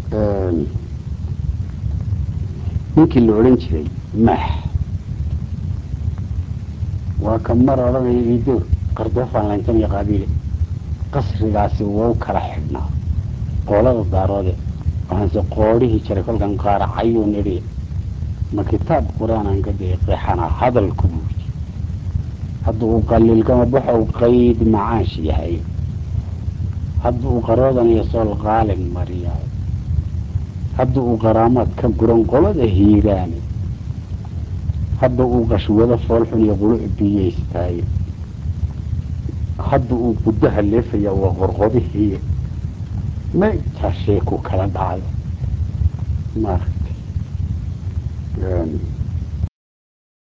ninkii la odhan jiray maax waa ka mar odhanaya iidoor qardoofaan layntan iyo qaabiile qasrigaasi wau kala xidhnaa qoolada daaroode waxaanse qoodhihii jiray kolkan qaaracayuu nidhi ma kitaab qur-aanaan ka deeqeexanaa hadalku buuji hadda uu qaliilkama baxow qayd macaash yahay hadda uu qaroodan iyo sool qaalin mariyaay hadda uu qaraamaad ka guran qolada hiiraane hadda uu qashwado foolxun iyo quluc biyeystaaye hadda uu gudaha leefaya waa qorqodihii meeshaa sheeku kala dhacda maaragtay